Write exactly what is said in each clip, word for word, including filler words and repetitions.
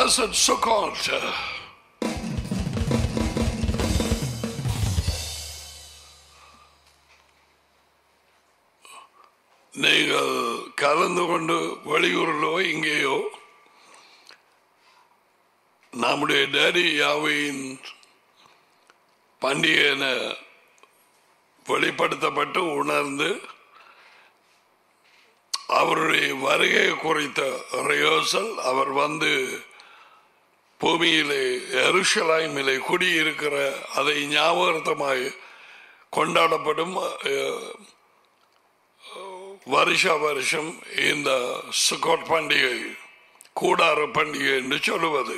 Blessed Sukkot. நீங்கள் கலந்து கொண்டு வெளியூரிலோ இங்கேயோ நம்முடைய டேடி யாவையின் பண்டிகை என வெளிப்படுத்தப்பட்டு உணர்ந்து அவருடைய வருகை குறித்த ரிஹர்சல், அவர் வந்து பூமியிலே எருசலேமிலே குடியிருக்கிற அதை ஞாபகார்த்தமாய் கொண்டாடப்படும் வருஷ வருஷம் இந்த சுக்கோட் பண்டிகை, கூடார பண்டிகை என்று சொல்லுவது.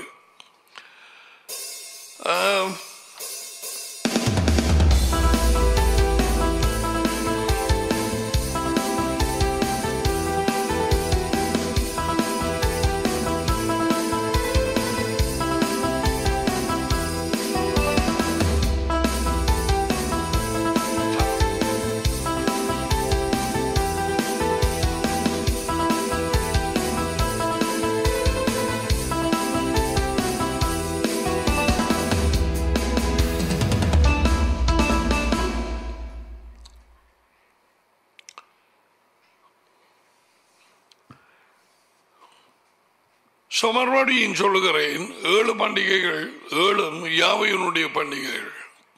மறுபடியும் சொல்லுகிறேன், ஏழு பண்டிகைகள் ஏழும் யாவையினுடைய பண்டிகைகள்.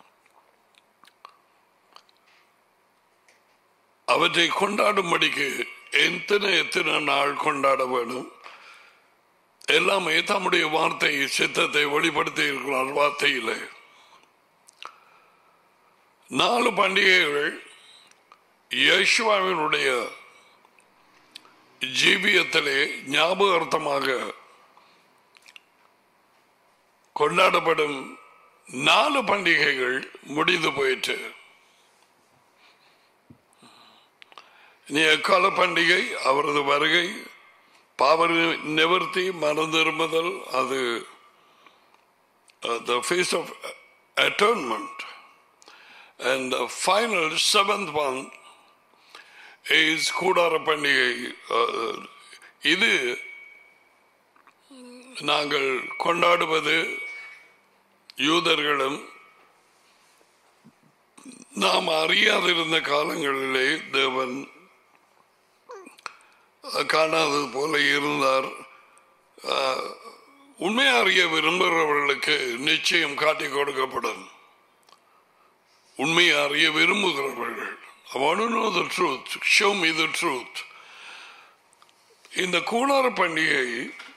அவற்றை கொண்டாடும்படிக்கு எத்தனை எத்தனை நாள் கொண்டாட வேண்டும், எல்லாமே தம்முடைய வார்த்தை சித்தத்தை வெளிப்படுத்தி இருக்கிறார். வார்த்தையில் நாலு பண்டிகைகள் யேசுவாவினுடைய ஜீவியத்திலே ஞாபகார்த்தமாக கொண்டாடப்படும் நாலு பண்டிகைகள் முடிந்து போயிற்று. இனி எக்கால பண்டிகை, அவரது வருகை, பாவ நிவர்த்தி, மனம் திரும்புதல், அது the feast of atonement, and the final seventh one is கூடார பண்டிகை. இது நாங்கள் கொண்டாடுவது யூதர்களும் நாம் அறியாதிருந்த காலங்களிலே தேவன் காணாதது போல இருந்தார். உண்மை அறிய விரும்புகிறவர்களுக்கு நிச்சயம் காட்டிக் கொடுக்கப்படும். உண்மையை அறிய விரும்புகிறவர்கள், I want to know the truth, show me the truth. இந்த கூடார பண்டிகை,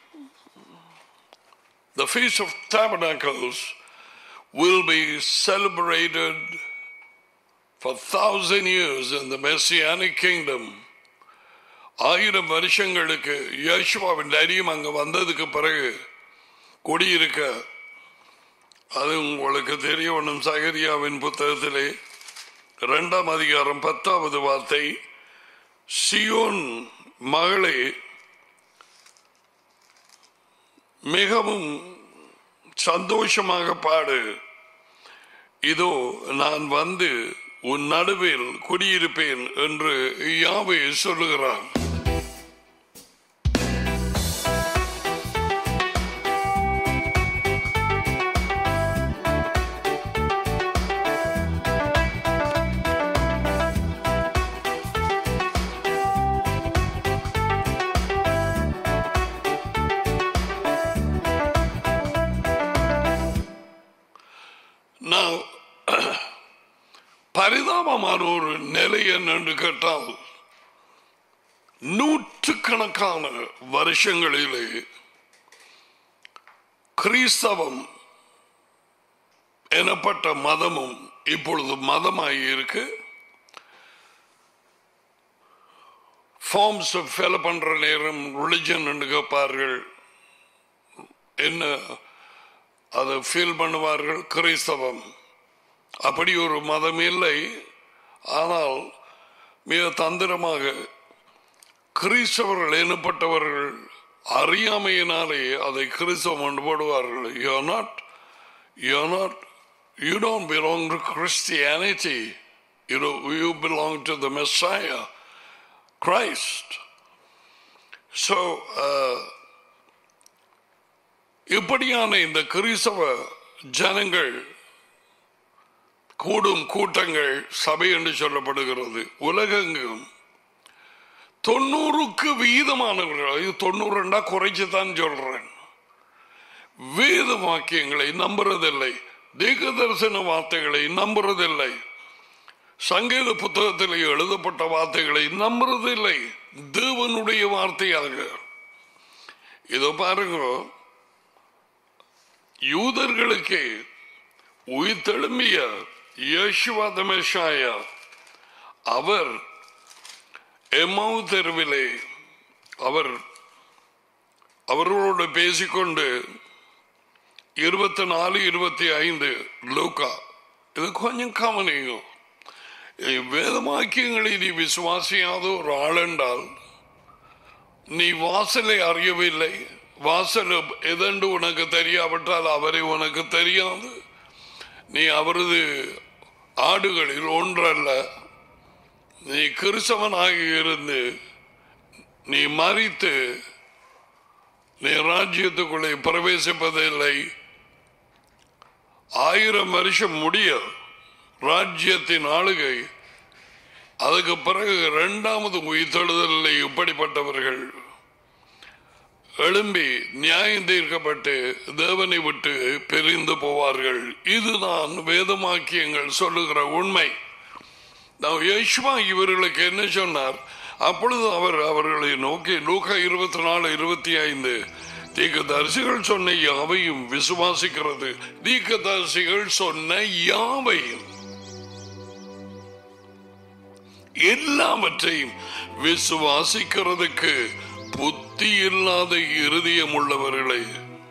the Feast of Tabernacles, will be celebrated for thousand years in the Messianic kingdom. ஆயிரம் வருஷங்களுக்கு யேசுவாவின் தைரியம் அங்க வந்ததுக்கு பிறகு குடியிருக்க, அது உங்களுக்கு தெரிய ஒன்றும் சகரியாவின் புத்தகத்திலே இரண்டாம் அதிகாரம் பத்தாவது வார்த்தை, சியோன் மகளே மிகவும் சந்தோஷமாக பாடு, இதோ நான் வந்து உன் நடுவில் குடியிருப்பேன் என்று யாவே சொல்லுகிறான். பரிதாபமான ஒரு நிலை என்று கேட்டால், நூற்றுக்கணக்கான வருஷங்களிலே கிறிஸ்தவம் எனப்பட்ட மதமும் இப்பொழுது மதமாகி இருக்கு. ஃபார்ம்ஸ் ஃபில் பண்ற நேரம் ரிலிஜன் என்று கேட்பார்கள், என்ன அதை ஃபீல் பண்ணுவார்கள், கிறிஸ்தவம். அப்படி ஒரு மதம் இல்லை. ஆனால் மிக தந்திரமாக கிறிஸ்தவர்கள் எனப்பட்டவர்கள் அறியாமையினாலே அதை கிறிஸ்தவம் என்று போடுவார்கள். You are not, you are not, you don't belong to Christianity. You know, you belong to the Messiah, Christ. So, uh, இப்படியான இந்த கிறிஸ்தவ ஜனங்கள் கூடும் கூட்டங்கள் சபை என்று சொல்லப்படுகிறது. உலகெங்கும் தொண்ணூறுக்கு வீதமானவர்கள், தொண்ணூறுண்டா குறைச்சுதான் சொல்றேன், வேத வாக்கியங்களை நம்புறதில்லை, தீர்க்க தரிசன வார்த்தைகளை நம்புறதில்லை, சங்கீத புத்தகத்தில் எழுதப்பட்ட வார்த்தைகளை நம்புறதில்லை, தேவனுடைய வார்த்தையாக. இதோ பாருங்க, யூதர்களுக்கு உயிர்த்தெழும்பிய யேசுவா தி மெஷியா அவர் எம்மாவு தெருவிலே அவர் அவர்களோடு பேசிக்கொண்டு இருபத்தி நாலு இருபத்தி ஐந்து லூக்கா, இது கொஞ்சம் கவனிங்க. வேதவாக்கியங்களை நீ விசுவாசியாத ஒரு ஆள் என்றால், நீ வாசலை அறியவில்லை, வாசல் எதென்று உனக்கு தெரியாவிட்டால் அவரை உனக்கு தெரியாது, நீ அவரது ஆடுகளில் ஒன்றல்ல, நீ கிறிஸ்தவனாகி இருந்து நீ மரித்து நீ ராஜ்யத்துக்குள்ளே பிரவேசிப்பதில்லை. ஆயிரம் வருஷம் முடிய ராஜ்யத்தின் ஆளுகை, அதுக்கு பிறகு இரண்டாவது உயிர்த்தெழுதலில் இப்படிப்பட்டவர்கள் எழும்பி நியாயம் தீர்க்கப்பட்டு தேவனை விட்டு பிரிந்து போவார்கள். இதுதான் வேதவாக்கியங்கள் சொல்லுகிற உண்மை. யேசுவா இவர்களுக்கு என்ன சொன்னார்? அப்பொழுது அவர் அவர்களை நோக்கி லூக்கா இருபத்தி நாலு இருபத்தி ஐந்து தீர்க்கதரிசிகள் சொன்ன யாவையும் விசுவாசிக்கிறது. தீர்க்கதரிசிகள் சொன்ன யாவையும் எல்லாவற்றையும் விசுவாசிக்கிறதுக்கு புத்தி இல்லாத இருதயம் உள்ளவர்களை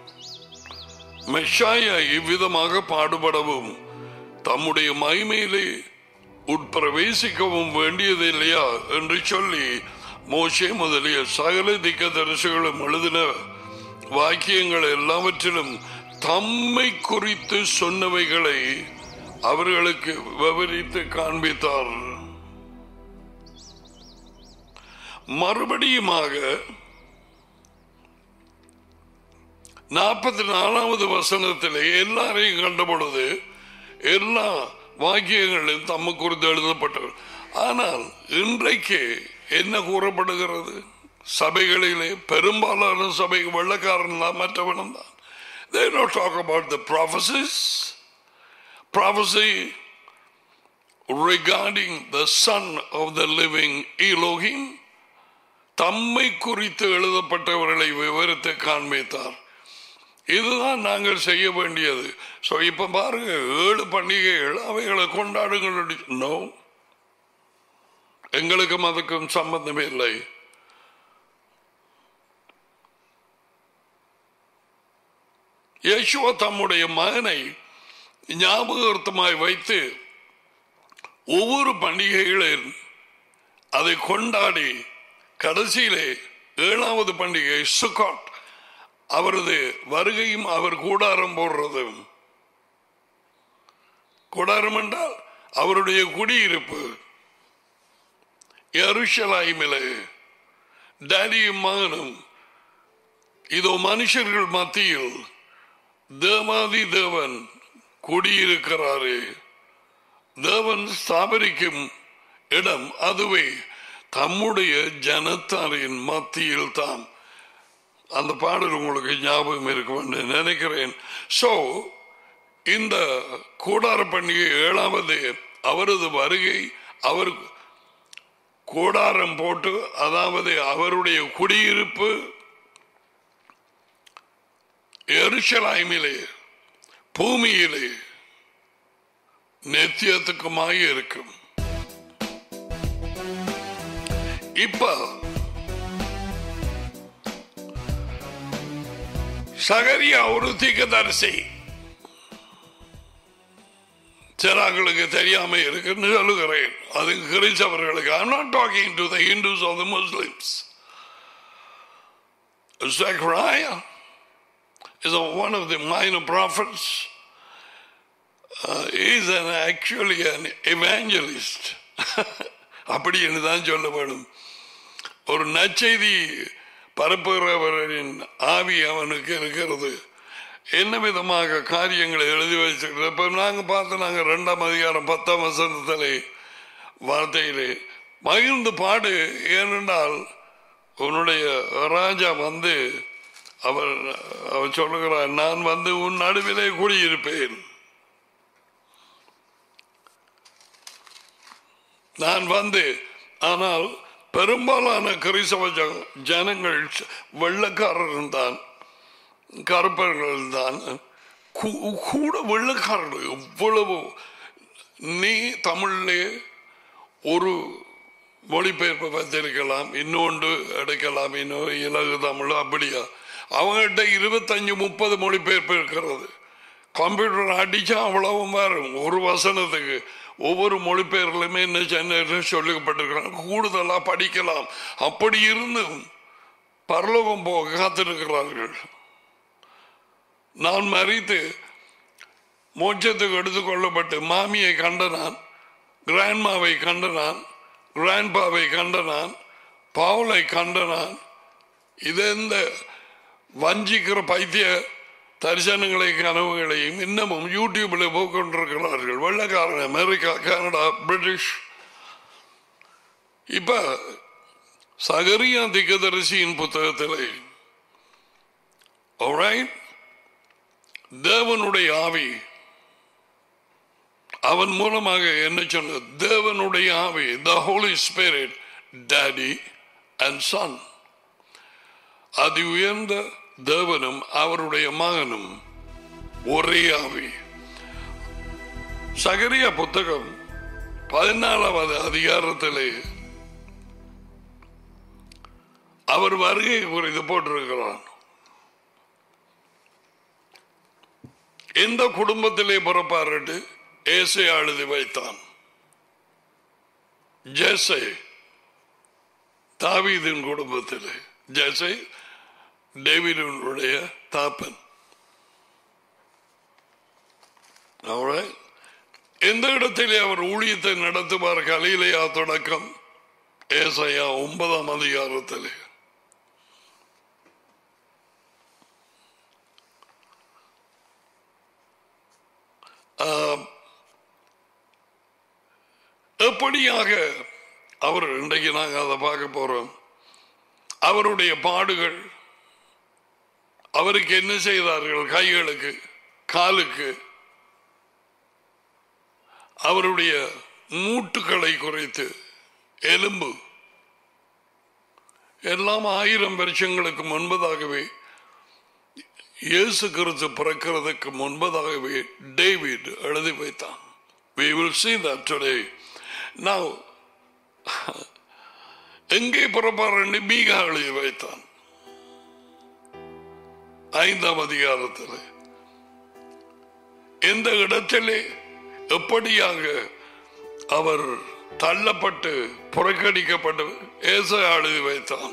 மெஷாயா இவ்விதமாக பாடுபடவும் தம்முடைய மகிமையிலே உட்பிரவேசிக்கவும் வேண்டியது இல்லையா என்று சொல்லி மோசே முதலிய சகல தீர்க்கதரிசிகளும் எழுதின வாக்கியங்கள் எல்லாவற்றிலும் தம்மை குறித்து சொன்னவைகளை அவர்களுக்கு விவரித்து காண்பித்தார். மறுபடியுமாக நாற்பத்தி நாலாவது வசனத்திலே எல்லாரையும் கண்ட பொழுது எல்லா வாக்கியங்களும் தம்மை குறித்து எழுதப்பட்டது. ஆனால் இன்றைக்கு என்ன கூறப்படுகிறது? சபைகளிலே பெரும்பாலான சபை வெள்ளக்காரன் தான், மற்றவனும் தான். They don't talk about the prophecies. Prophecy regarding the Son of the living Elohim. தம்மை குறித்து எழுதப்பட்டவர்களை விவரித்து காண்பித்தார். இதுதான் நாங்கள் செய்ய வேண்டியது. ஸோ இப்போ பாருங்க, ஏழு பண்டிகைகள் அவைகளை கொண்டாடுங்கள். நோ, எங்களுக்கும் அதுக்கும் சம்பந்தமே இல்லை. யேசுவா தம்முடைய மகனை ஞாபகார்த்தமாய் வைத்து ஒவ்வொரு பண்டிகைகளில் அதை கொண்டாடி கடைசியிலே ஏழாவது பண்டிகை சுக்காட், அவரது வருகையும் அவர் கூடாரம் போடுறதும். கூடாரம் என்றால் அவருடைய குடியிருப்பு எருசலேமிலே டாடியும் மகனும் இதோ மனுஷர்கள் மத்தியில் தேவாதி தேவன் குடியிருக்கிறாரே. தேவன் ஸ்தாபரிக்கும் இடம் அதுவே, தம்முடைய ஜனத்தாரின் மத்தியில் தான். அந்த பாடல் உங்களுக்கு ஞாபகம் இருக்கும் என்று நினைக்கிறேன். சோ இந்த கூடார பண்டிகை ஏழாவது அவரது வருகை, அவர் கூடாரம் போட்டு, அதாவது அவருடைய குடியிருப்பு எருசலேமிலே பூமியிலே நித்தியத்துக்குமாய் இருக்கும். இப்ப சகரியா ஒரு தீர்க்கதரிசி, சிறாங்களுக்கு தெரியாம இருக்குன்னு சொல்லுகிறேன். அது கிறிஸ்தவர்களுக்கு. I'm not talking to the Hindus or the Muslims. Zechariah is one of the minor prophets. Uh, he is an, actually an evangelist. அப்படி என்றுதான் சொல்ல வேண்டும். ஒரு நற்செய்தி பரப்புகிறவரின் ஆவி அவனுக்கு இருக்கிறது. என்ன விதமாக காரியங்களை எழுதி வச்சிருக்கிறோம். இப்ப நாங்க பார்த்து நாங்க இரண்டாம் அதிகாரம் பத்தாம் வசனத்திலே வார்த்தையிலே மகிழ்ந்து பாடு, ஏனென்றால் உன்னுடைய ராஜா வந்து அவர் அவர் சொல்லுகிறார், நான் வந்து உன் நடுவிலே குடியிருப்பேன், நான் வந்து. ஆனால் பெரும்பாலான கிறிஸ்தவ ஜனங்கள் வெள்ளக்காரர்கள் தான், கருப்பர்கள் தான், கூட வெள்ளக்காரர்கள். எவ்வளவு நீ தமிழ்லே ஒரு மொழிபெயர்ப்பு வச்சிருக்கலாம், இன்னொன்று எடுக்கலாம், இன்னொரு இலகு தமிழ், அப்படியா? அவங்ககிட்ட இருபத்தஞ்சு முப்பது மொழிபெயர்ப்பு இருக்கிறது. கம்ப்யூட்டர் அடிச்சா அவ்வளவும் வரும் ஒரு வசனத்துக்கு. ஒவ்வொரு மொழிபெயர்லையுமே என்ன சென்னை சொல்லப்பட்டிருக்கிறாங்க, கூடுதலாக படிக்கலாம். அப்படி இருந்து பரலோகம் போக காத்திருக்கிறார்கள். நான் மறித்து மோட்சத்துக்கு எடுத்துக்கொள்ளப்பட்டு மாமியை கண்டனான், கிராண்ட்மாவை கண்டனான், கிராண்ட்பாவை கண்டனான், பாவலை கண்டனான். இதெந்த வஞ்சிக்கிற பைத்திய தரிசனங்களை கனவுகளையும் இன்னமும் யூடியூப்ல போக்கொண்டிருக்கிறார்கள் வெள்ளக்காரன், அமெரிக்கா, கனடா, பிரிட்டிஷ். இப்ப சகரியா திகதரிசியின் புத்தகத்திலே தேவனுடைய ஆவி அவன் மூலமாக என்ன சொன்ன, தேவனுடைய ஆவி, the Holy Spirit, Daddy and Son. அது உயர்ந்த தேவனும் அவருடைய மகனும் ஒரே ஆவி. சகரியா புத்தகம் பதினாலாவது அதிகாரத்திலே அவர் வருகை குறித்து போட்டிருக்கிறான். எந்த குடும்பத்திலே பிறப்பாரு ஏசை எழுதி வைத்தான். ஜேசை தாவீதின் குடும்பத்திலே, ஜேசை டேவிடுடைய தாப்பன். எந்த இடத்திலே அவர் ஊழியத்தை நடத்துவார்? கலிலேயா தொடக்கம் ஏசாயா ஒன்பதாம் அதிகாரத்திலே. எப்படியாக அவர், இன்றைக்கு நாங்கள் அதை பார்க்க போறோம், அவருடைய பாடுகள், அவருக்கு என்ன செய்தார்கள் கைகளுக்கு காலுக்கு, அவருடைய மூட்டுகளை குறைத்து, எலும்பு எல்லாம் ஆயிரம் வருஷங்களுக்கு முன்பதாகவே, இயேசு கிறிஸ்து பிறக்கிறதுக்கு முன்பதாகவே டேவிட் எழுதி வைத்தான். We will see that today. Now எங்கே பிறப்பார் என்று மீகா எழுதி வைத்தான் ஐந்தாம் அதிகாரத்தில். எந்த இடத்திலே எப்படியாக அவர் தள்ளப்பட்டு புறக்கணிக்கப்பட்டு ஏசாயா எழுதி வைத்தான்.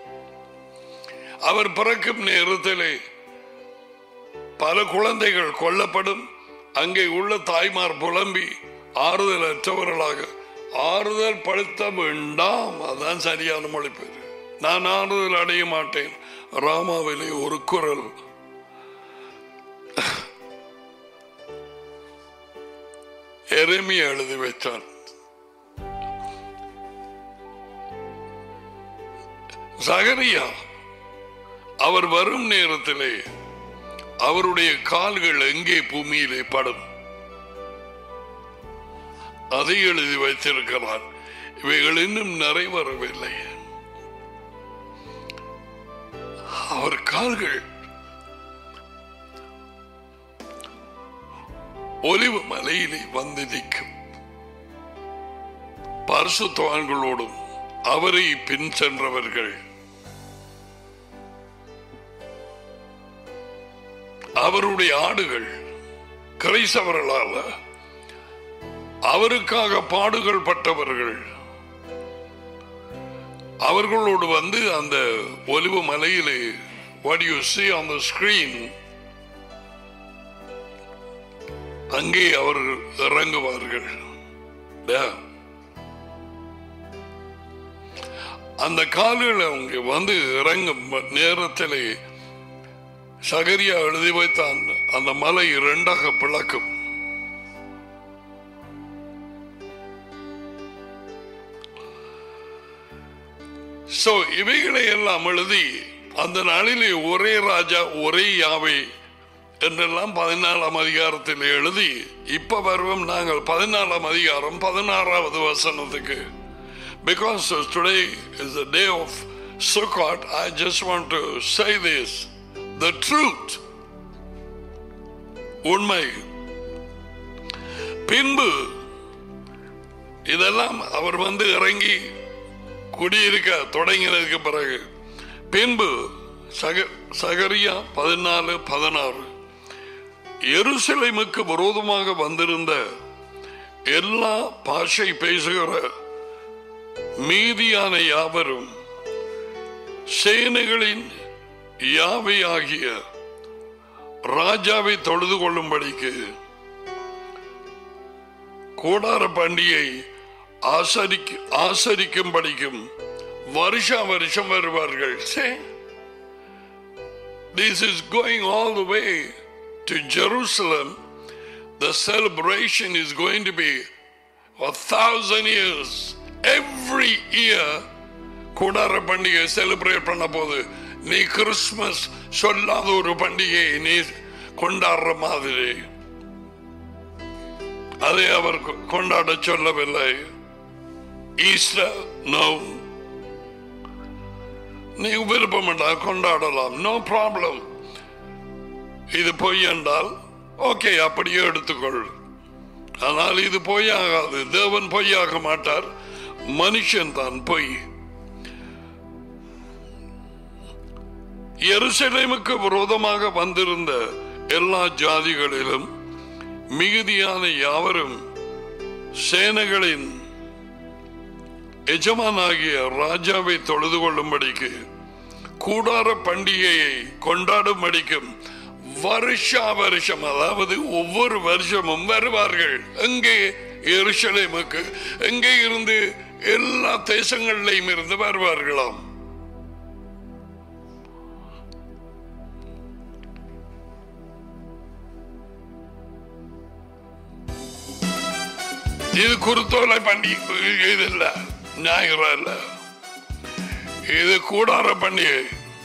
அவர் பிறக்கும் நேரத்திலே பல குழந்தைகள் கொல்லப்படும். அங்கே உள்ள தாய்மார் புலம்பி ஆறுதல் அற்றவர்களாக, ஆறுதல் படுத்த வேண்டாம், அதான் சரியான மொழிபெயர். நான் ஆறுதல் அடைய மாட்டேன். ராமாவிலே ஒரு குரல். எரேமியா எழுதி வைத்தான். சகரியா அவர் வரும் நேரத்திலே அவருடைய கால்கள் எங்கே பூமியிலே படும், அதை எழுதி வைத்திருக்கிறார். இவைகள் இன்னும் நிறைவேறவில்லை. அவர் கால்கள் ஒலிவ மலையிலே வந்து நிற்கும். பரிசுத்தவான்களோடும் அவரை பின் சென்றவர்கள், அவருடைய ஆடுகள், கிறிஸ்தவர்களால் அவருக்காக பாடுகள் பட்டவர்கள், அவர்களோடு வந்து அந்த ஒலிவ மலையிலே, what you see on the screen, அங்கே அவர்கள் இறங்குவார்கள். அந்த கால்கள் அவங்க வந்து இறங்கும் நேரத்திலே சகரியா எழுதி வைத்தான், அந்த மலை இரண்டாக பிளக்கும். சோ இவைகளை எல்லாம் எழுதி அந்த நாளிலே ஒரே ராஜா ஒரே யாவை என்றெல்லாம் பதினாலாம் அதிகாரத்தில் எழுதி, இப்ப வருவோம் நாங்கள் பதினாலாம் அதிகாரம் பதினாறாவது வசனத்துக்கு. Because today is the day of Sukkot, I just want to say this, the truth, உண்மை. பின்பு இதெல்லாம் அவர் வந்து இறங்கி குடியிருக்க தொடங்கினதுக்கு பிறகு, பின்பு சகரியா பதினாலு பதினாறு, எருசலேமுக்கு விரோதமாக வந்திருந்த எல்லா பாஷை பேசுகிற மீதியான யாவரும் சேனைகளின் யாவையாகிய ராஜாவை தொழுது கொள்ளும்படிக்கு கூடார பண்டிகை ஆசரிக்க ஆசரிக்கும்படிக்கும் வருஷா வருஷம் வருவார்கள். This is going all the way to Jerusalem. The celebration is going to be a thousand years. Every year கூடார பண்டிகை செலிப்ரேட் பண்ண போது, நீ கிறிஸ்துமஸ் சொல்லாத ஒரு பண்டிகை நீ கொண்டாடுற மாதிரி அதை அவர் கொண்டாட சொல்லவில்லை. ஈஸ்டர் நோ, நீ விருப்பம் என்றால் கொண்டாடலாம், நோ ப்ராப்ளம். இது பொய் என்றால் ஓகே, அப்படியே எடுத்துக்கொள். ஆனால் இது பொய்யாகாது. தேவன் பொய்யாக மாட்டார், மனுஷன் தான் பொய். எருசலேமுக்கு விரோதமாக வந்திருந்த எல்லா ஜாதிகளிலும் மிகுதியான யாவரும் சேனைகளின் எஜமானாகிய ராஜாவை தொழுது கொள்ளும்படிக்கு கூடார பண்டிகையை கொண்டாடும்படிக்கும் வருஷா வருஷம், அதாவது ஒவ்வொரு வருஷமும் வருவார்கள். எங்கே? எருசலேமுக்கு. எங்கே இருந்து? எல்லா தேசங்களிலும் இருந்து வருவார்களாம். இது குருத்தோலை பண்டிகை, இது இல்ல ஞாயிறு இல்ல, இது கூடார பண்டிகை.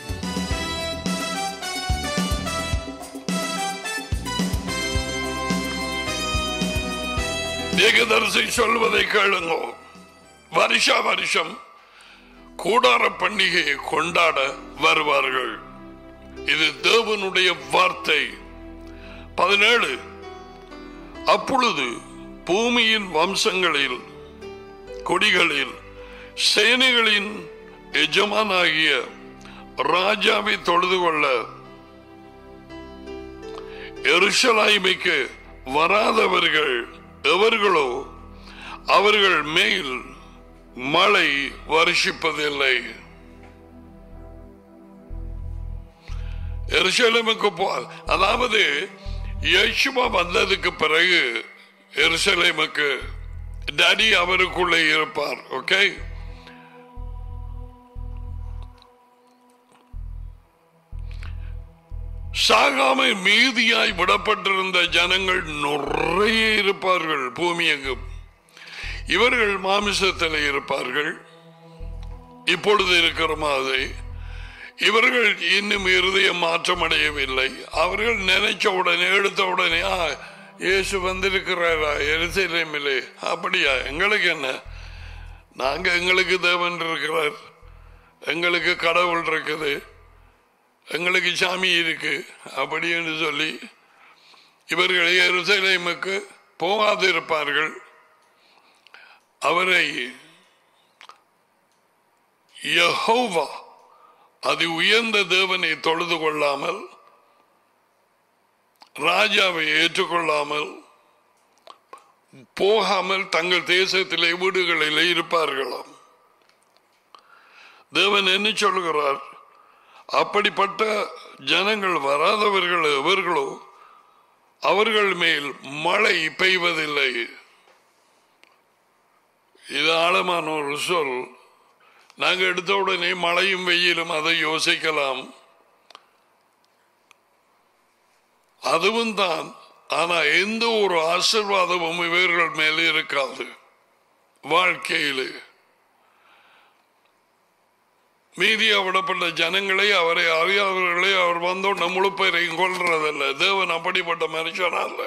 ஏகதரிசி சொல்வதை கேளுங்க. வருஷா வருஷம் கூடார பண்டிகையை கொண்டாட வருவார்கள். இது தேவனுடைய வார்த்தை. பதினேழு, அப்பொழுது பூமியின் வம்சங்களில் கொடிகளில் சேனைகளின் எஜமானாகிய ராஜாவை தொழுது கொள்ள எருசலேமுக்கு வராதவர்கள் எவர்களோ அவர்கள் மேல் மழை வருஷிப்பதில்லை. எருசலேமுக்கு போ, அதாவது யேசுவா வந்ததுக்கு பிறகு எருசலேமுக்கு டாடி அவருக்குள்ளே இருப்பார். ஓகே, சாகாமை மீதியாய் விடப்பட்டிருந்த ஜனங்கள் நிறைய இருப்பார்கள் பூமி எங்கும். இவர்கள் மாமிசத்தில் இருப்பார்கள், இப்பொழுது இருக்கிற மாதிரி. இவர்கள் இன்னும் இருதயம் மாற்றம் அடையவில்லை. அவர்கள் நினைச்ச உடனே எடுத்த உடனே ஆ இயேசு வந்திருக்கிறாரா எருசலேமிலே, அப்படியா, எங்களுக்கு என்ன, நாங்க எங்களுக்கு தேவன் இருக்கிறார், எங்களுக்கு கடவுள் இருக்குது, எங்களுக்கு சாமி இருக்கு அப்படின்னு சொல்லி இவர்கள் எருசலேமுக்கு போகாது இருப்பார்கள். அவரை யெகோவா அது உயர்ந்த தேவனை தொழுது கொள்ளாமல், ராஜாவை ஏற்றுக்கொள்ளாமல் போகாமல் தங்கள் தேசத்திலே வீடுகளிலே இருப்பார்களாம். தேவன் என்ன சொல்கிறார்? அப்படிப்பட்ட ஜனங்கள் வராதவர்கள் எவர்களோ அவர்கள் மேல் மழை பெய்வதில்லை. இது ஆழமான ஒரு சொல். நாங்கள் எடுத்த உடனே மழையும் வெயிலும் அதை யோசிக்கலாம். அதுவும் தான். ஆனா எந்த ஒரு ஆசீர்வாதமும் இவர்கள் மேலே இருக்காது. வாழ்க்கையில் மீதியா விடப்பட்ட ஜனங்களை, அவரை அறியாதவர்களை அவர் வந்தோம் நம்மளு பேரையும் கொள்றதில்லை. தேவன் அப்படிப்பட்ட மனுஷனா இல்ல.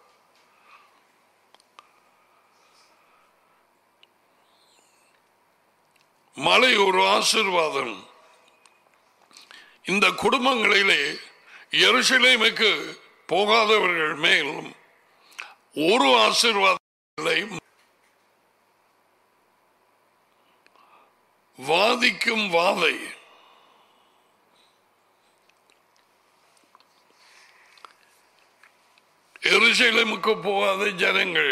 மழை ஒரு ஆசீர்வாதம். இந்த குடும்பங்களிலே எருசலேமுக்கு போகாதவர்கள் மேலும் ஒரு ஆசீர்வாதங்களை வாதிக்கும் வாதை. எருசலேமுக்கு போகாத ஜனங்கள்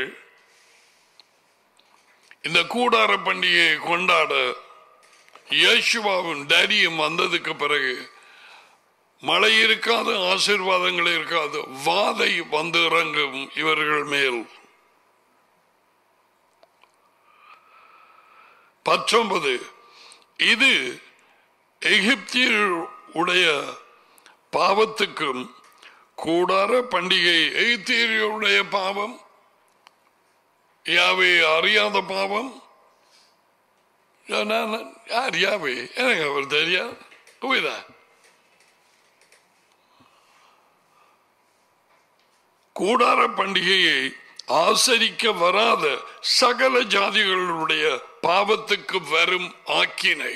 இந்த கூடார பண்டிகையை கொண்டாட இயேசுவாவின் டேடியும் வந்ததுக்கு பிறகு மழை இருக்காது, ஆசீர்வாதங்கள் இருக்காது, வாதை வந்து இறங்கும் இவர்கள் மேல். பத்தொன்பது, இது எகிப்தியருடைய பாவத்துக்கும் கூடார பண்டிகை, எகிப்தியருடைய பாவம், யாவே அறியாத பாவம். யார் யாவே? எனக்கு அவர் தெரியாது. கூடார பண்டிகையை ஆசரிக்க வராத சகல ஜாதிகளுடைய பாவத்துக்கு வரும் ஆக்கினை.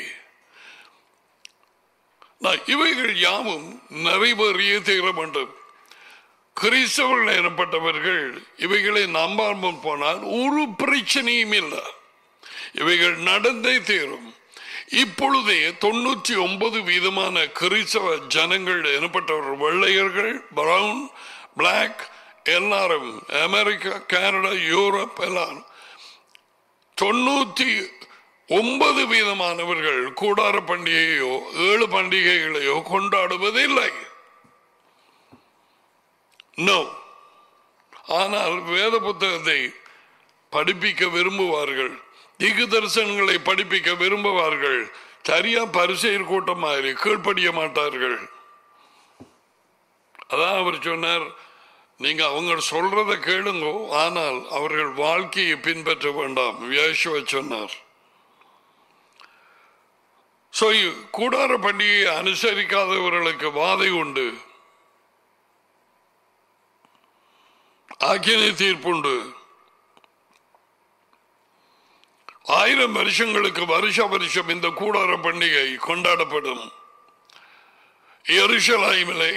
இவைகள் யாவும் நிறைவேறிய தீர வேண்டும். கிறிஸ்தவர்கள் எனப்பட்டவர்கள் இவைகளை நம்பாமல் போனால் ஒரு பிரச்சனையும் இல்லை. இவைகள் நடந்தே தீரும். இப்பொழுதே தொண்ணூற்றி ஒன்பது வீதமான கிறிஸ்தவ ஜனங்கள் எனப்பட்டவர்கள், வெள்ளையர்கள், பிரவுன், பிளாக், எல்லாரும் அமெரிக்கா, கனடா, யூரோப் எல்லாம் தொண்ணூத்தி ஒன்பது வீதமானவர்கள் கூடார பண்டிகையோ ஏழு பண்டிகைகளையோ கொண்டாடுவதில்லை. நோ. ஆனால் வேத புத்தகத்தை படிப்பிக்க விரும்புவார்கள், திகு தரிசனங்களை படிப்பிக்க விரும்புவார்கள். சரியா பரிசெயர் கூட்டம் மாதிரி கீழ்ப்படிய மாட்டார்கள். அதான் அவர் சொன்னார், நீங்க அவங்க சொல்றத கேளுங்க, ஆனால் அவர்கள் வாழ்க்கையை பின்பற்ற வேண்டாம். இயேசுவை சொன்னார். கூடார பண்டிகையை அனுசரிக்காதவர்களுக்கு வாதை உண்டு, ஆக்கினை தீர்ப்புண்டு. ஆயிரம் வருஷங்களுக்கு வருஷ வருஷம் இந்த கூடார பண்டிகை கொண்டாடப்படும். எருசலேமிலே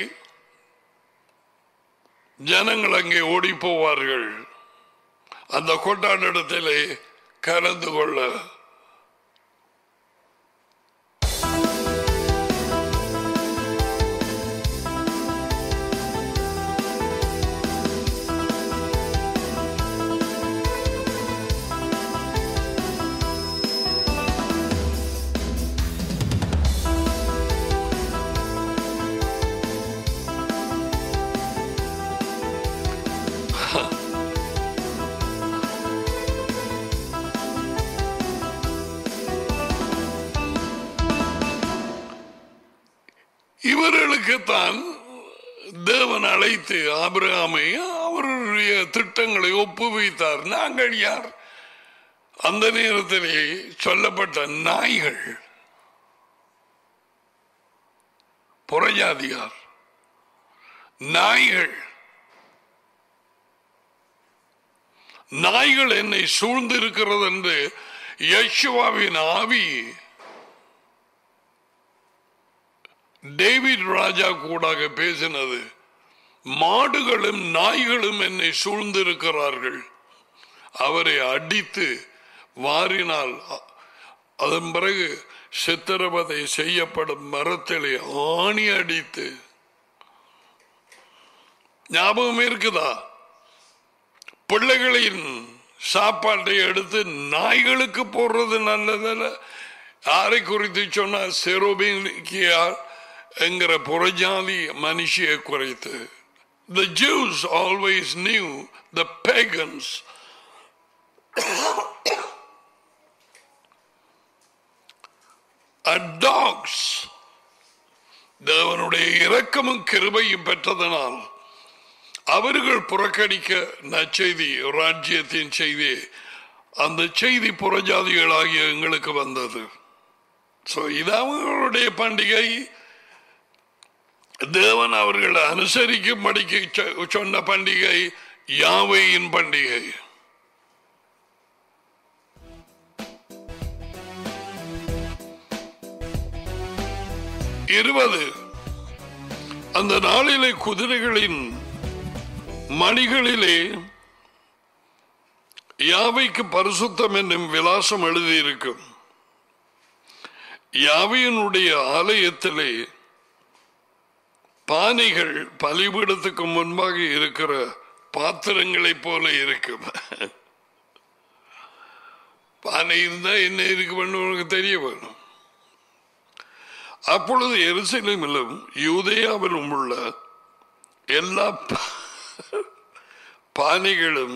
ஜனங்கள் அங்கே ஓடி போவார்கள் அந்த கொண்டாட்டத்திலே கலந்து கொள்ள. இவர்களுக்குத்தான் தேவன் அழைத்து ஆபிரகாமை அவருடைய திட்டங்களை ஒப்புவித்தார். நாங்கள் யார்? அந்த நேரத்திலே சொல்லப்பட்ட நாய்கள், புறஜாதியார் நாய்கள். நாய்கள் என்னை சூழ்ந்திருக்கிறது என்று யெகோவாவின் ஆவி டேவிட் ராஜா கூடாக பேசினது. மாடுகளும் நாய்களும் என்னை சூழ்ந்திருக்கிறார்கள். அவரை அடித்து வாரினால் அதன் பிறகு சித்திரவதை செய்யப்படும் மரத்திலே ஆணி அடித்து. ஞாபகம் இருக்குதா? பிள்ளைகளின் சாப்பாட்டை எடுத்து நாய்களுக்கு போடுறது நல்லதல்ல. யாரை குறித்து சொன்னா செரோபியார் என்கிற புறஜாதி மனுஷியை குறைத்து. The Jews always knew the pagans are dogs. தேவனுடைய இரக்கமும் கிருபையும் பெற்றதனால் அவர்கள் புறக்கணிக்க நற்செய்தி ராஜ்யத்தின் செய்தி, அந்த செய்தி புறஜாதிகளாகிய எங்களுக்கு வந்தது. சோ இது அவர்களுடைய பண்டிகை. தேவன் அவர்களை அனுசரிக்கும்படிக்கு சொன்ன பண்டிகை யாவேயின் பண்டிகை. இருபது, அந்த நாளிலே குதிரைகளின் மணிகளிலே யாவைக்கு பரிசுத்தம் என்னும் விலாசம் எழுதியிருக்கும். யாவையினுடைய ஆலயத்திலே பானைகள் பலிபீடத்துக்கு முன்பாக இருக்கிற பாத்திரங்களை போல இருக்கும். பானை இருந்தா என்ன இருக்குன்னு உனக்கு தெரிய வேணும். அப்பொழுது எருசலேமிலும் யூதேயாவிலும் உள்ள எல்லா பானைகளும்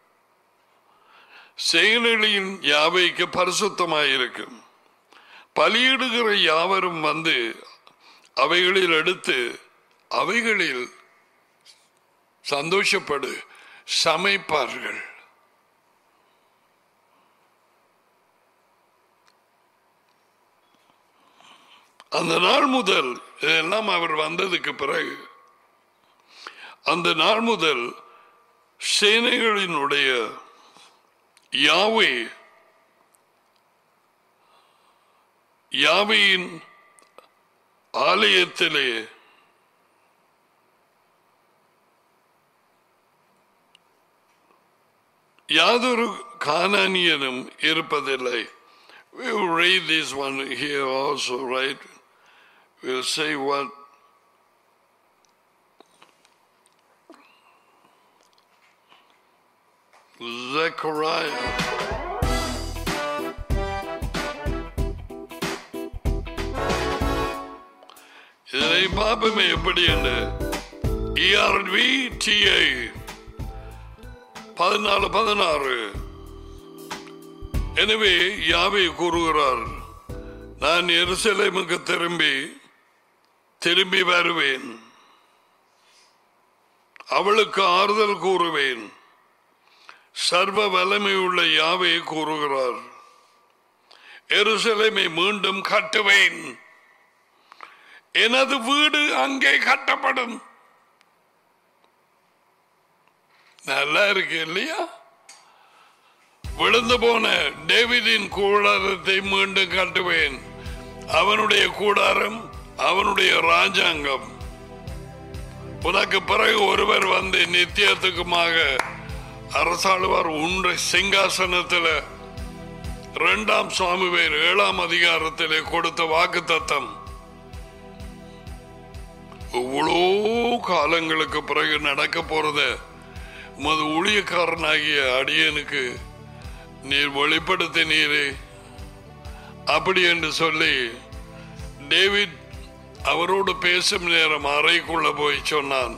செயலின் யாவைக்கு பரிசுத்தமாயிருக்கும். பலியிடுகிற யாவரும் வந்து அவைகளில் எடுத்து அவைகளில் சந்தோஷப்படு சமைப்பார்கள். அந்த நாள் முதல், இதெல்லாம் அவர் வந்ததுக்கு பிறகு, அந்த நாள் முதல் சேனைகளினுடைய யாவே யாவையின் ஆலயத்திலே யாதொரு கானானியனும் இருப்பதில்லை. We will read this one here also, right? We'll say what Zechariah இதனை பாப்பமே எப்படி என்று E R V T A பதினாலு பதினாறு. எனவே யாவே கூறுகிறார், நான் எருசலேமுக்கு திரும்பி திரும்பி வருவேன், அவளுக்கு ஆறுதல் கூறுவேன். சர்வ வல்லமை உள்ள யாவே கூறுகிறார், எருசலேமை மீண்டும் கட்டுவேன், எனது வீடு அங்கே கட்டப்படும். நல்லா இருக்கு இல்லையா? விழுந்து போன டேவிடின் கூடாரத்தை மீண்டும் கட்டுவேன். அவனுடைய கூடாரம், அவனுடைய ராஜாங்கம். உனக்கு பிறகு ஒருவர் வந்து நித்தியத்துக்குமாக அரசாளுவார். உன்ற சிங்காசனத்தில் இரண்டாம் சாமுவேல் ஏழாம் அதிகாரத்திலே கொடுத்த வாக்கு தத்தம் இவ்வளோ காலங்களுக்கு பிறகு நடக்க போறத உமது ஊழியக்காரனாகிய அடியனுக்கு நீர் வெளிப்படுத்தினீரே அப்படி என்று சொல்லி டேவிட் அவரோடு பேசும் நேரம் அறைக்குள்ள போய் சொன்னான்,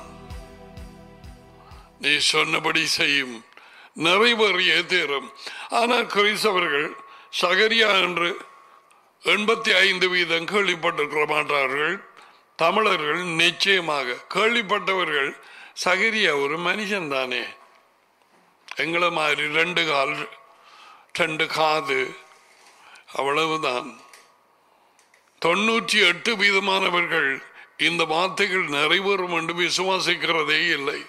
நீ சொன்னபடி செய்யும், நிறைவேறிய தீரும். ஆனால் கிறிஸ்தவர்கள் சகரியா என்று எண்பத்தி ஐந்து வீதம் கேள்விப்பட்டிருக்க மாட்டார்கள். தமிழர்கள் நிச்சயமாக கேள்விப்பட்டவர்கள். சகரியா ஒரு மனுஷன் தானே, எங்களை மாதிரி ரெண்டு கால் ரெண்டு காது, அவ்வளவுதான். தொண்ணூற்றி எட்டு வீதமானவர்கள் இந்த வார்த்தைகள் நிறைவேறும் என்று விசுவாசிக்கிறதே இல்லை.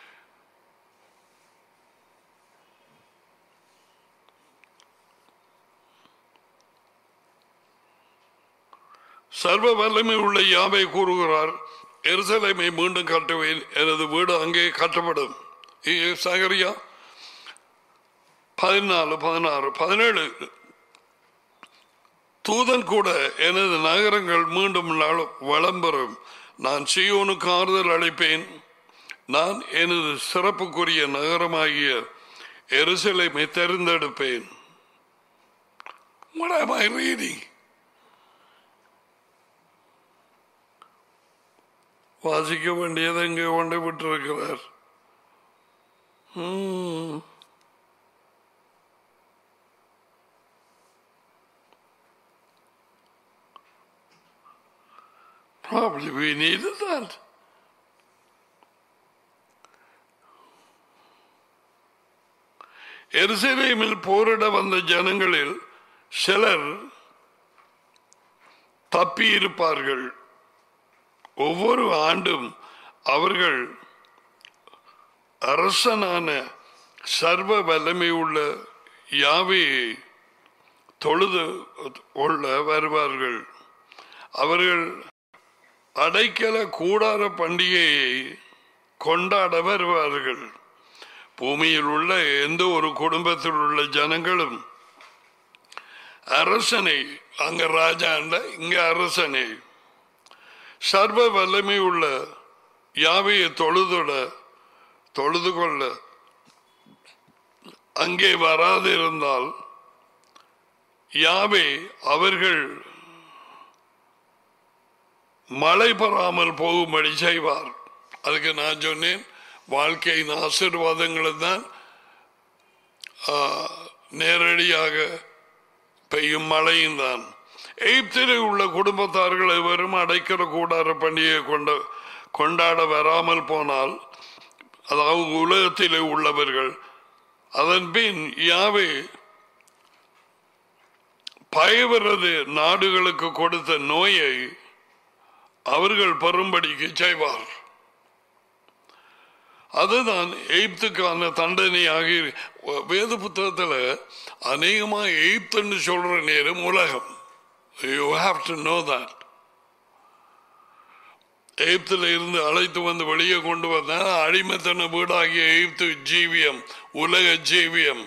சர்வ வல்லமை உள்ள யாவை கூறுகிறார், எருசலேமை மீண்டும் கட்டுவேன், எனது வீடு அங்கே கட்டப்படும். சகரியா பதினாலு பதினாறு பதினேழு. தூதன் கூட எனது நகரங்கள் மீண்டும் வளம் பெறும். நான் சீயோனுக்கு ஆறுதல் அளிப்பேன். நான் எனது சிறப்புக்குரிய நகரமாகிய எருசலேமை தேர்ந்தெடுப்பேன். What am I reading? வாசிக்க வேண்டியதை இங்கே கொண்டு விட்டிருக்கிறார். Probably we needed that. எருசலேமில் போரிட வந்த ஜனங்களில் சிலர் தப்பி இருப்பார்கள். ஒவ்வொரு ஆண்டும் அவர்கள் அரசனான சர்வ வல்லமை உள்ள யாவேயை தொழுது கொள்ள வருவார்கள். அவர்கள் அடைக்கல கூடார பண்டிகையை கொண்டாட வருவார்கள். பூமியில் உள்ள எந்த ஒரு குடும்பத்தில் உள்ள ஜனங்களும் அரசனை, அங்க ராஜாண்ட இங்க அரசனை, சர்வ வல்லமை உள்ள யாவையை தொழுதுட தொழுது கொள்ள அங்கே வராதிருந்தால் யாவே அவர்கள் மழை பெறாமல் போகும்படி செய்வார். அதுக்கு நான் சொன்னேன், வாழ்க்கையின் ஆசீர்வாதங்களை தான் நேரடியாக பெய்யும் மழையும் தான். எகிப்திலே உள்ள குடும்பத்தார்கள் எவரும் அடைக்கிற கூடார பண்டிகையை கொண்ட கொண்டாட வராமல் போனால், அதாவது உலகத்திலே உள்ளவர்கள், அதன் பின் யாவே பயவரது நாடுகளுக்கு கொடுத்த நோயை அவர்கள் பெறும்படிக்கு செய்வார். அதுதான் எகிப்துக்கான தண்டனையாக. வேத புத்தகத்தில் அநேகமா எகிப்துன்னு சொல்ற நேரம் உலகம். You have to know that. எகிப்தில் இருந்து அழைத்து வந்து வெளியே கொண்டு வந்த அடிமைத்தன வீடாகிய எகிப்து ஜீவியம், உலக ஜீவியம்.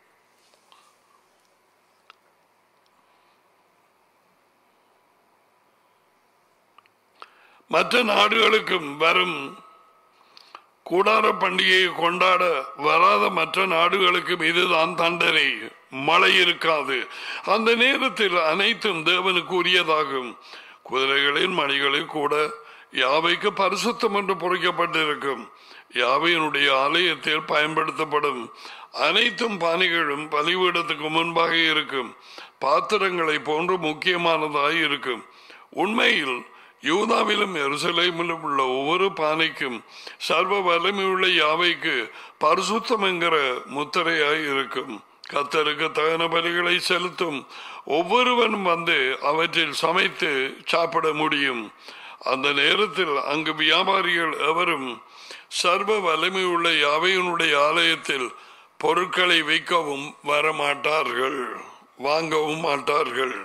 மற்ற நாடுகளுக்கும் வரும் கூடார பண்டிகையை கொண்டாட வராத மற்ற நாடுகளுக்கும் இதுதான் தண்டனை. மழை இருக்காது. அந்த நேரத்தில் அனைத்தும் தேவனுக்கு உரியதாகும். குதிரைகளின் மணிகளில் கூட யாவைக்கு பரிசுத்தம் என்று பொறிக்கப்பட்டிருக்கும். யாவையினுடைய ஆலயத்தில் பயன்படுத்தப்படும் அனைத்தும் பானைகளும் பலிபீடத்துக்கு முன்பாக இருக்கும். பாத்திரங்களை போன்று முக்கியமானதாய் இருக்கும். உண்மையில் யூதாவிலும் எருசலேமிலும் உள்ள ஒவ்வொரு பானைக்கும் சர்வ வல்லமையுள்ள யாவைக்கு பரிசுத்தம் என்கிற முத்திரையாய் இருக்கும். கர்த்தருக்கு தகன பலிகளை செலுத்தும் ஒவ்வொருவனும் வந்து அவற்றில் சமைத்து சாப்பிட முடியும். அந்த நேரத்தில் அங்கு வியாபாரிகள் எவரும் சர்வ வல்லமையுள்ள யாவையினுடைய ஆலயத்தில் பொருட்களை வைக்கவும் வரமாட்டார்கள், வாங்கவும் மாட்டார்கள்.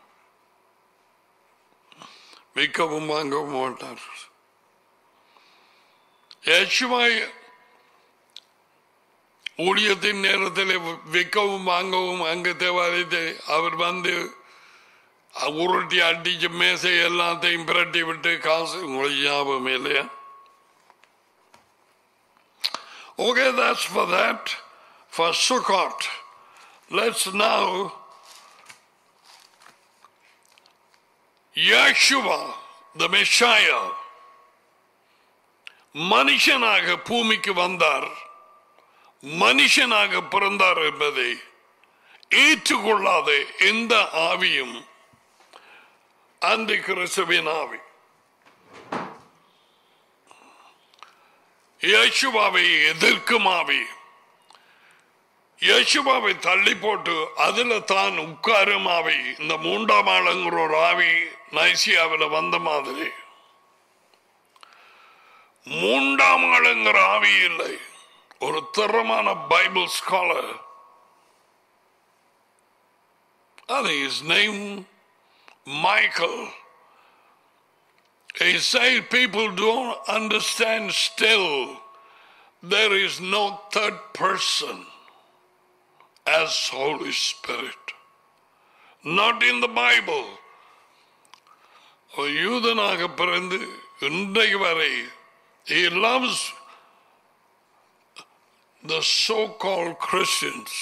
விற்கவும் வாங்கவும் மாட்டார்கள். ஊழியத்தின் நேரத்தில் விற்கவும் வாங்கவும் அங்கு தேவாலயத்தை அவர் வந்து உருட்டி அடிச்சு மேசை எல்லாத்தையும் பிரட்டி விட்டு காசு உங்களுக்கு ஞாபகம் இல்லையா? Okay, that's for that. For Sukkot, let's now Yeshua, the Messiah, மனுஷனாக பூமிக்கு வந்தார், மனுஷனாக பிறந்தார் என்பதை ஏற்றுக்கொள்ளாத எந்த ஆவியும் அந்தி கிறிஸ்துவின் ஆவி. இயேசுவாவை எதிர்க்கும் ஆவி, இயேசுவாவை தள்ளி போட்டு அதுல தான் உட்காரும் ஆவி. இந்த மூன்றாம் ஆளுங்கிற ஒரு ஆவி நைசியாவில் வந்த மாதிரி மூன்றாம் ஆளுங்கிற ஆவி இல்லை. ஒரு திறமான பைபிள் ஸ்காலர், அது his name Michael. He said people don't understand still there is no third person as Holy Spirit, not in the Bible. யூதனாக பிறந்து இன்றைக்கு வரை he loves the so-called Christians.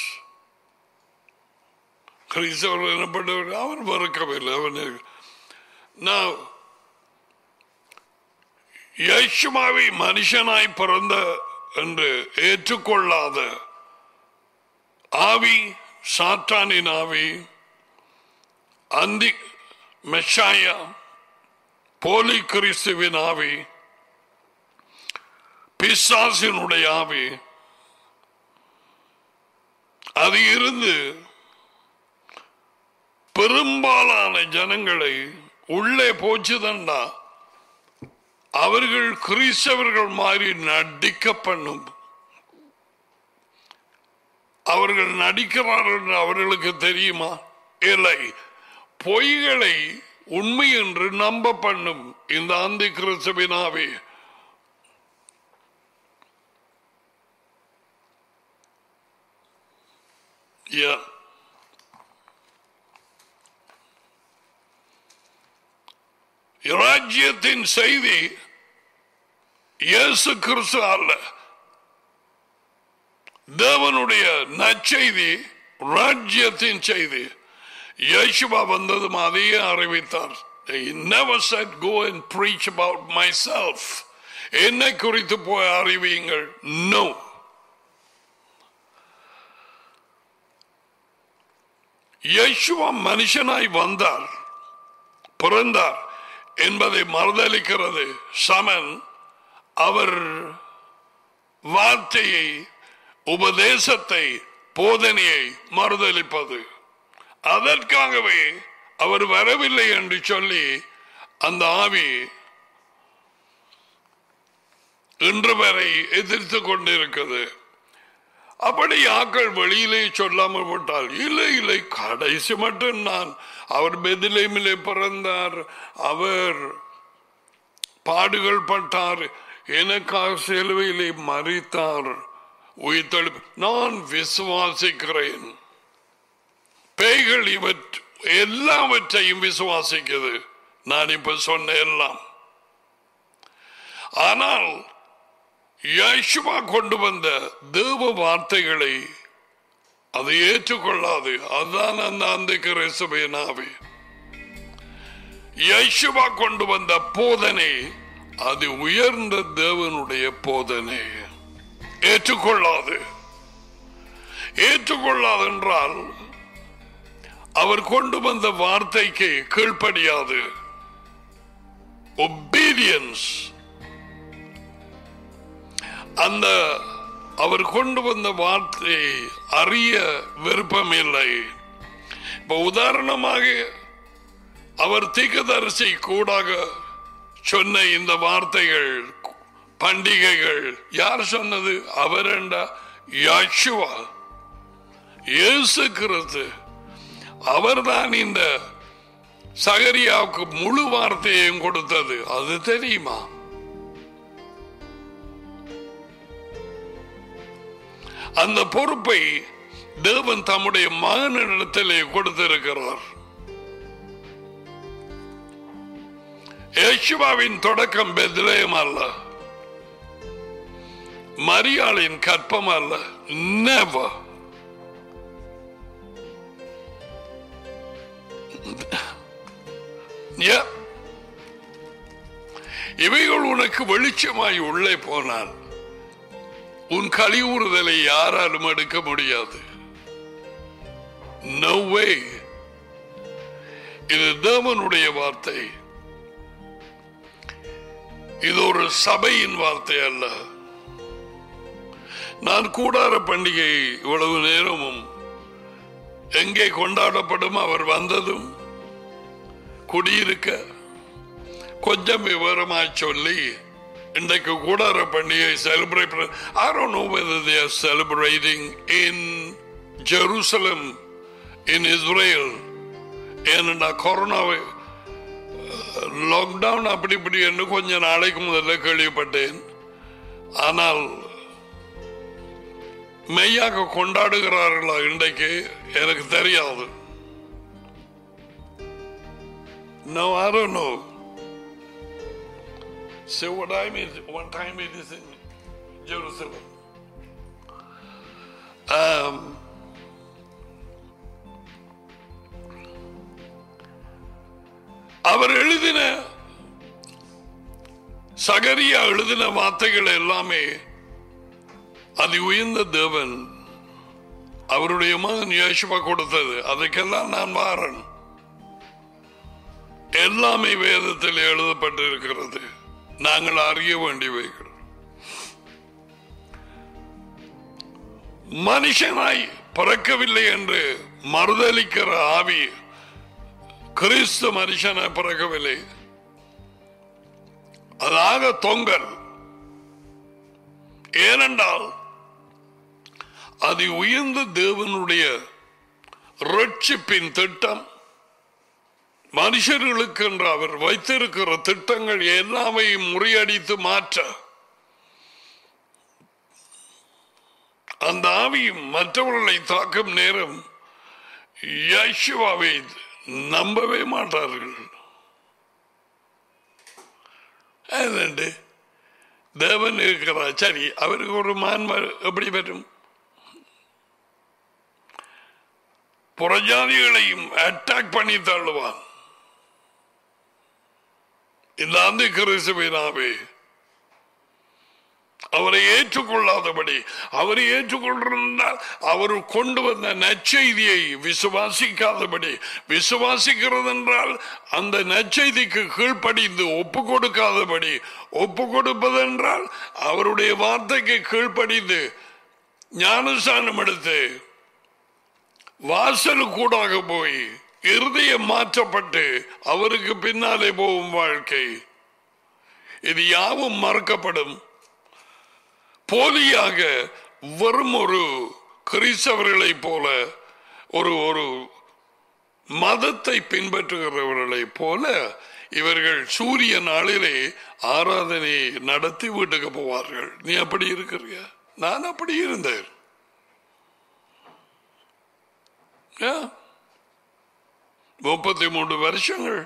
கிறிஸ்தவர்கள் எனப்பட்டவர் அவர் மறுக்கவில்லை. அவன் Now இயேசுவை மனுஷனாய் பிறந்த என்று ஏற்றுக்கொள்ளாத ஆவி சாத்தானின் ஆவி, அந்தி மெஷாயா போலி கிறிஸ்துவின் ஆவி, பிசாசினுடைய ஆவி, அது இருந்து பெரும்பாலான ஜனங்களை உள்ளே போச்சுதண்டா அவர்கள் கிறிஸ்தவர்கள் மாதிரி நடிக்க பண்ணும். அவர்கள் நடிக்கிறார்கள் என்று அவர்களுக்கு தெரியுமா? இல்லை, பொய்களை உண்மை என்று நம்ப பண்ணும் இந்த அந்தி கிறிஸ்துவினாவே. ராஜ்யத்தின் செய்தி இயேசு கிறிஸ்து அல்ல, தேவனுடைய நற்செய்தி ராஜ்யத்தின் செய்தி. இயேசுவா வந்ததும் அதையே அறிவித்தார். He never said go and preach about myself. என்னை குறித்து போய் அறிவியுங்கள். No. இயேசுவா மனுஷனாய் வந்தார், பிறந்தார் என்பதை மறுதலிக்கிறது சமன். அவர் வார்த்தையை, உபதேசத்தை, போதனையை மறுதலிப்பது. அதற்காகவே அவர் வரவில்லை என்று சொல்லி அந்த ஆவி இன்று வரை எதிர்த்து கொண்டிருக்கிறது. அப்படி ஆக்கள் வெளியிலே சொல்லாமல் விட்டால், இல்லை இல்லை கடைசி மட்டும் நான், அவர் பெத்லெஹேமிலே பிறந்தார், அவர் பாடுகள் பட்டார், எனக்காக சிலுவையிலே மரித்தார், உயிர்த்தெழுப்பு, நான் விசுவாசிக்கிறேன். பேய்கள் இவற்ற எல்லாவற்றையும் விசுவாசிக்கிறது, நான் இப்ப சொன்ன எல்லாம். ஆனால் இயேசுவா கொண்டு வந்த தேவ வார்த்தைகளை அதை ஏற்றுக்கொள்ளாது. அதுதான் அந்த அந்த கிறிஸ்துவினாவே. இயேசுவா கொண்டு வந்த போதனை அது உயர்ந்த தேவனுடைய போதனை. ஏற்றுக்கொள்ளாது. ஏற்றுக்கொள்ளாது என்றால் அவர் கொண்டு வந்த வார்த்தைக்கு கீழ்ப்படியாது. ஒபீடியன்ஸ். அந்த அவர் கொண்டு வந்த வார்த்தையை அறிய விருப்பம் இல்லை. இப்ப உதாரணமாக அவர் தீர்க்கதரிசி கூடாக சொன்ன இந்த வார்த்தைகள், பண்டிகைகள் யார் சொன்னது? அவர் யெகோவா இயேசு கிறிஸ்து. அவர்தான் இந்த சகரியாவுக்கு முழு வார்த்தையையும் கொடுத்தது. அது தெரியுமா? அந்த பொறுப்பை தேவன் தம்முடைய மகனிடத்திலே கொடுத்திருக்கிறார். யெகோவாவின் தொடக்கம் பெத்லெஹேம் அல்ல, மரியாளின் கற்பம் அல்ல. Never. Yeah. இவைகள் உனக்கு வெளிச்சமாய் உள்ளே போனால் உன் கழிவுறுதலை யாராலும் எடுக்க முடியாது. No way. இது தேவனுடைய வார்த்தை. இது ஒரு சபையின் வார்த்தை அல்ல. நான் கூடார பண்டிகை இவ்வளவு நேரமும் எங்கே கொண்டாடப்படும், அவர் வந்ததும் குடியிருக்க கொஞ்சம் விவரமாய் சொல்லி இன்றைக்கு கூடார பண்டிகை celebrate. I don't know whether they are celebrating in Jerusalem, in Israel. ஏனென்றா கொரோனாவை லாக்டவுன் அப்படி இப்படி என்று கொஞ்ச நாளைக்கு முதல்ல கேள்விப்பட்டேன். ஆனால் மெய்யாக கொண்டாடுகிறார்களா இன்றைக்கு எனக்கு தெரியாது. No, I don't know. So what time is it? What time it is in Jerusalem? Um, அவர் எழுதின சகரியா எழுதின வார்த்தைகள் எல்லாமே அது உயர்ந்த தேவன் அவருடைய மகன் யெகோவா கொடுத்தது. அதுக்கெல்லாம் நான் வாரன். எல்லாமே வேதத்தில் எழுதப்பட்டிருக்கிறது. நாங்கள் அறிய வேண்டியவைகள். மனுஷனாய் பிறக்கவில்லை என்று மறுதலிக்கிற ஆவி கிறிஸ்து மனுஷனை பிறக்கவில்லை. அதாக தொங்கல். ஏனென்றால் அது உயர்ந்த தேவனுடைய ரட்சிப்பின் திட்டம். மனுஷர்களுக்கு என்று அவர் வைத்திருக்கிற திட்டங்கள் எல்லாமையும் முறியடித்து மாற்ற அந்த ஆவியும் மற்றவர்களை தாக்கும் நேரம் யேசுவாவை நம்பவே மாட்டார்கள். தேவன் இருக்கிறார், சரி, அவருக்கு ஒரு மான்ம எப்படி வரும்? புறஜாதிகளையும் அட்டாக் பண்ணி தள்ளுவான் இந்த அந்த கிறிஸ்துவினாவே. அவரை ஏற்றுக்கொள்ளாதபடி, அவரை ஏற்றுக்கொண்டிருந்தால் அவர் கொண்டு வந்த நற்செய்தியை விசுவாசிக்காதபடி, விசுவாசிக்கிறது என்றால் அந்த நற்செய்திக்கு கீழ்ப்படிந்து ஒப்பு கொடுக்காதபடி, ஒப்பு கொடுப்பதென்றால் அவருடைய வார்த்தைக்கு கீழ்ப்படிந்து ஞானஸ்நானம் எடுத்து வாசலுக்கூடாக போய் இருதயம் மாற்றப்பட்டு அவருக்கு பின்னாலே போகும் வாழ்க்கை, இது யாவும் மறக்கப்படும். போலியாக வெறும் ஒரு கிறிஸ்தவர்களை போல, ஒரு ஒரு மதத்தை பின்பற்றுகிறவர்களை போல இவர்கள் சூரிய நாளிலே ஆராதனை நடத்தி வீட்டுக்கு போவார்கள். நீ அப்படி இருக்கிறியா? நான் அப்படி இருந்தேன். முப்பத்தி மூன்று வருஷங்கள்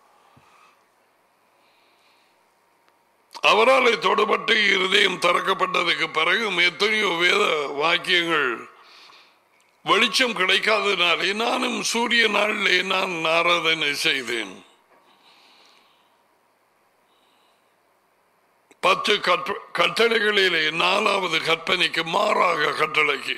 அவரால் தொடப்பட்டு இருதயம் திறக்கப்பட்டதுக்கு பிறகும் எத்தனையோ வேத வாக்கியங்கள் வெளிச்சம் கிடைக்காதனாலே நானும் சூரிய நாளிலே நான் ஆராதனை செய்தேன். பத்து கட்டளைகளிலே நாலாவது கற்பனைக்கு மாறாக கட்டளைக்கு.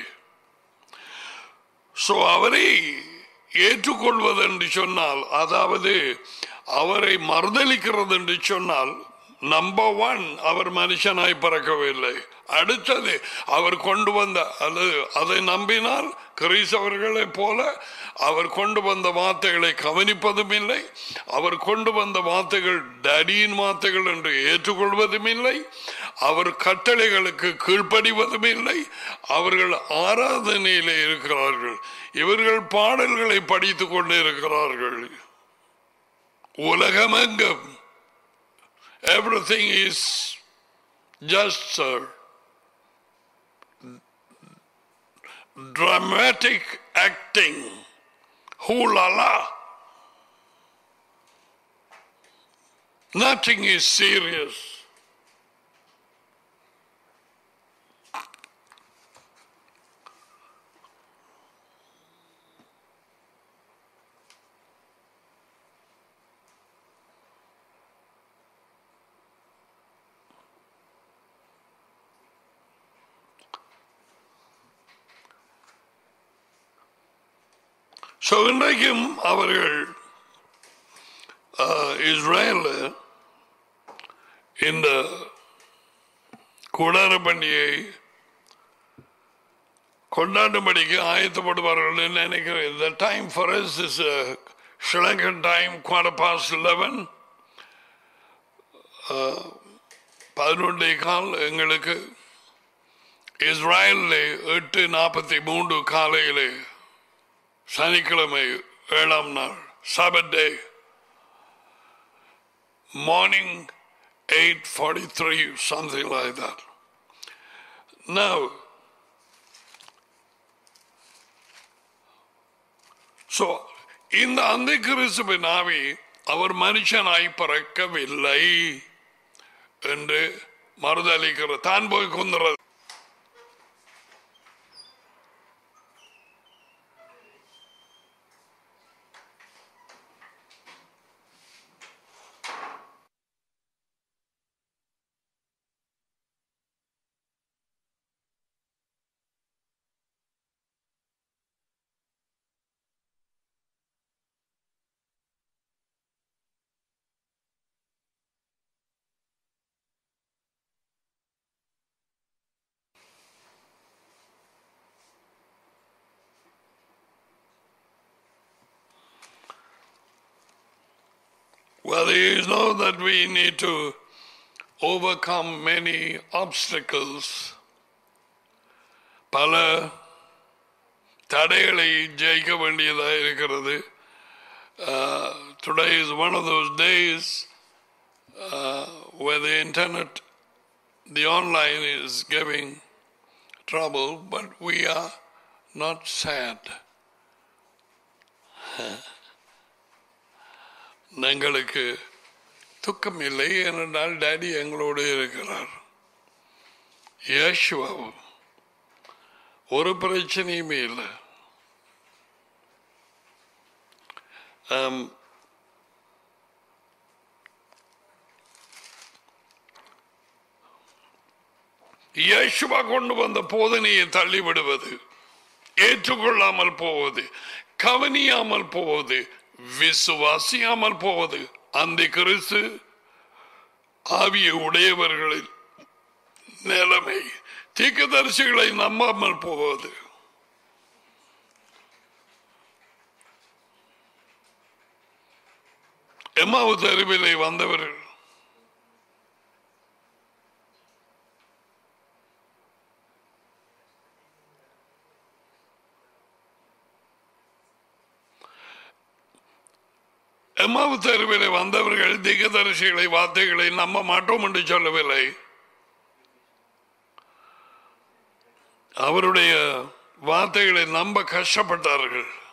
சோ அவரை ஏற்றுக்கொள்வது என்று சொன்னால், அதாவது அவரை மறுதலிக்கிறது என்று சொன்னால், நம்பர் ஒன், அவர் மனுஷனாய் பிறக்கவில்லை. அடுத்தது, அவர் கொண்டு வந்த, அல்லது அதை நம்பினால் கிறிஸ்தவர்களை போல அவர் கொண்டு வந்த வார்த்தைகளை கவனிப்பதும் இல்லை, அவர் கொண்டு வந்த வார்த்தைகள் டடியின் வார்த்தைகள் என்று ஏற்றுக்கொள்வதும் இல்லை, அவர் கட்டளைகளுக்கு கீழ்ப்படிவதும் இல்லை. அவர்கள் ஆராதனையிலே இருக்கிறார்கள், இவர்கள் பாடல்களை படித்துக் கொண்டு இருக்கிறார்கள். உலகமெங்கும் everything is just uh, dramatic acting. Hoo la la. Nothing is serious. So இன்றைக்கும் அவர்கள் இஸ்ரேல் இந்த கூடார பண்டிகை கொண்டாடும்படிக்கு ஆயத்தப்படுவார்கள் என்று நினைக்கிறேன். The time for us is uh, Sri Lankan time, quarter past eleven. பதினொன்றே கால் எங்களுக்கு. இஸ்ரேலில் எட்டு நாற்பத்தி மூன்று காலையிலே சனிக்கிழமை ஏழாம் நாள், Sabbath day, morning eight forty-three, something like that. Now, so இந்த அந்த கிறிஸ்துவின் ஆவி அவர் மனுஷனாய் பிறக்கவில்லை என்று மறுதலிக்கிற, தான் போய் கொண்டுறது. Well, you know that we need to overcome many obstacles. பல தடைகளை ஜெயிக்க வேண்டியதாக இருக்கிறது. Uh, today is one of those days uh, where the internet, the online is giving trouble, but we are not sad. எங்களுக்கு துக்கம் இல்லை என்றால் daddy எங்களோடு இருக்கிறார். யேசுவா ஒரு பிரச்சனையுமே இல்லை. யேசுவா கொண்டு வந்த போதனையை தள்ளிவிடுவது, ஏற்றுக்கொள்ளாமல் போவது, கவனியாமல் போவது, விசுவாசியாமல் போவது, அந்த கிறிஸ்து ஆவியை உடையவர்களின் நிலைமை, தீர்க்கதரிசிகளை நம்பாமல் போவது. எம்மாவு தெருவிலே வந்தவர்கள் எம்மாவு தெருவிலே வந்தவர்கள் தீர்க்கதரிசிகளை வார்த்தைகளை நம்ப மாட்டோம் என்று சொல்லவில்லை. அவருடைய வார்த்தைகளை நம்ப கஷ்டப்பட்டார்கள்.